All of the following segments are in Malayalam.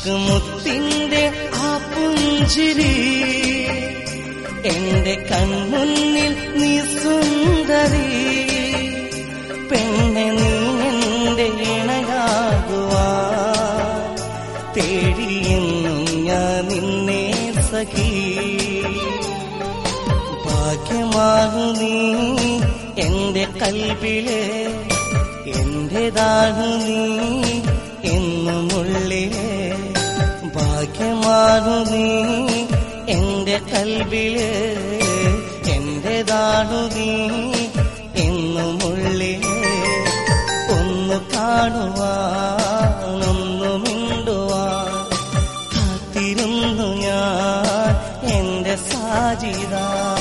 ഇഷ്ക് മുത്തിന്റെ ആ പുഞ്ചിരി എന്റെ കൺമുന്നിൽ നീ സുന്ദരി പെണ്ണെ നീ എന്റെ ഇണയാകുവാൻ തേടിയെന്നും ഞാൻ നിന്നെ സഖി ഭാഗ്യമാകു നീ എന്റെ കൽബിലെ എന്റേതാകു നീ എന്നുമുള്ളിലെ ഭാഗ്യമാകു നീ എന്റെ കൽബിലെ എന്റേതാകു നീ എന്നുമുള്ളിലെ ഒന്നു കാണുവാൻ ഒന്നു മിണ്ടുവാൻ കാത്തിരുന്നു ഞാൻ എന്റെ സാജിദ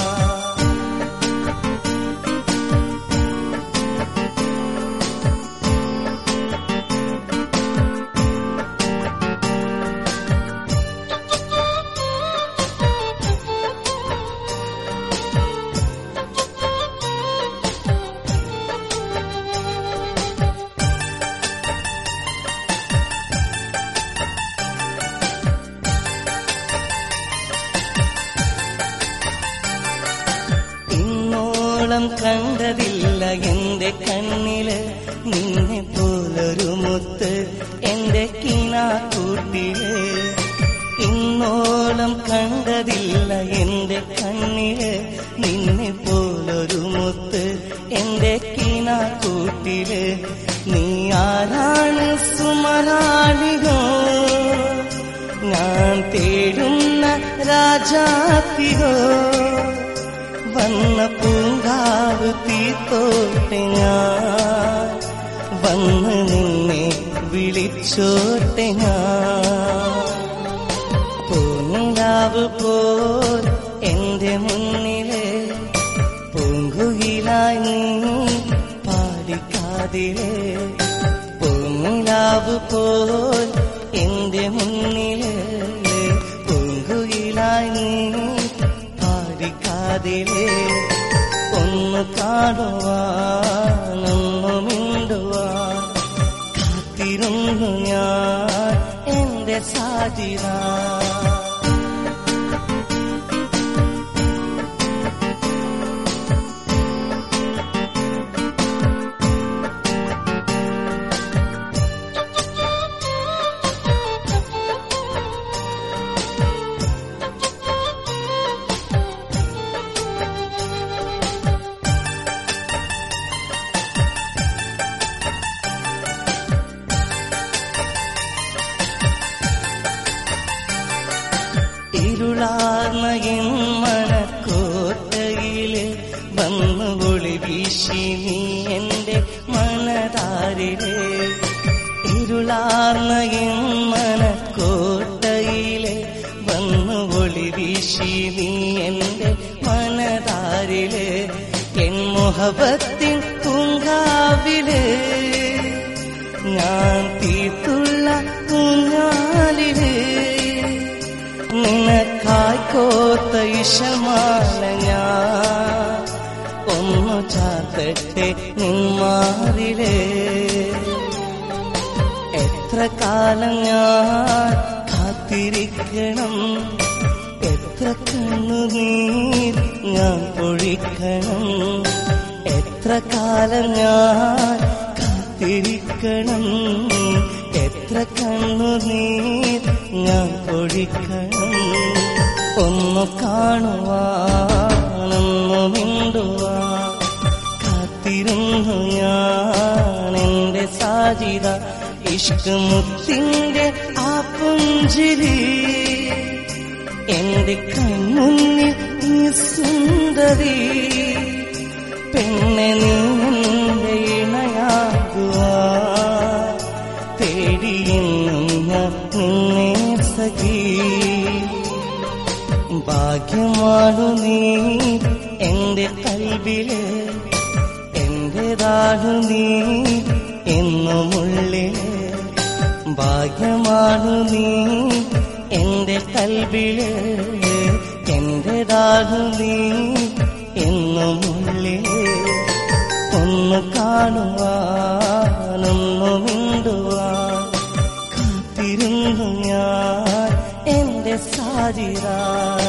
കണ്ടതില്ല എന്റെ കണ്ണില് നിന്നെ പോലൊരു മുത്ത് എന്റെ കിനാക്കൂട്ടില് ഇന്നോളം കണ്ടതില്ല എന്റെ കണ്ണില് നിന്നെ പോലൊരു മുത്ത് എന്റെ കിനാക്കൂട്ടില് നീ ആരാണ് സുമരാളിയോ ഞാൻ തേടുന്ന രാജാത്തിയോ വന്ന പൂങ്കാവ് തീത്തോട്ടെ ഞാൻ വന്ന് നിന്നെ വിളിച്ചോട്ടെ ഞാൻ പൂങ്കാവ് പോൽ എന്റെ മുന്നിലെ പൂങ്കുയിലായി നീ പാടിക്കാതിലെ പൂങ്കാവ് പോൽ എന്റെ മുന്നിലെ പൂങ്കുയിലായി നീ പാടിക്കാതിലെ ഒന്ന് കാണുവാൻ ഒന്ന് മിണ്ടുവാൻ കാത്തിരുന്നു ഞാൻ എന്റെ സാജിദ ഇരുളാർന്ന എൻ മനക്കോട്ടയില് വന്നു ഒളി വീശി നീ എന്റെ മനതാരില് ഇരുളാർന്ന എൻ മനക്കോട്ടയില് വന്നു ഒളി വീശി നീ എന്റെ മനതാരില് എൻ മുഹബത്തിൻ പൂങ്കാവില് ഞാൻ തീർത്തുള്ള പൂഞ്ഞാലില് നിനക്കായി കോത്ത ഇശമാല ഞാൻ ഒന്നു ചാർത്തട്ടെ നിന്മാറിലെ എത്ര കാലം ഞാൻ കാത്തിരിക്കണം എത്ര കണ്ണുനീർ ഞാൻ പൊഴിക്കണം എത്ര കാലം ഞാൻ കാത്തിരിക്കണം എത്ര കണ്ണുനീർ ഞാൻ പൊഴിക്കണം ഒന്ന് കാണുവാനൊന്നു മിണ്ടുവാൻ കാത്തിരുന്നു ഞാൻ എന്റെ സാജിദ ഇഷ്ക് മുത്തിന്റെ ആ പുഞ്ചിരി എന്റെ കൺമുന്നിൽ നീ സുന്ദരി പെണ്ണെ നീ എന്റെ ഇണയാകുവാൻ തേടിയെന്നും ഞാൻ നിന്നെ സഖി ഭാഗ്യമാണു നീ എന്റെ കൽബിലെ എന്റേതാണു നീ എന്നുമുള്ളിലെ ഭാഗ്യമാണു നീ എന്റെ കൽബിലെ എന്റേതാണു നീ എന്നുമുള്ളിലെ ഒന്ന് കാണുവാനൊന്നു മിണ്ടുവാൻ കാത്തിരുന്നു ഞാൻ ഹാജിറ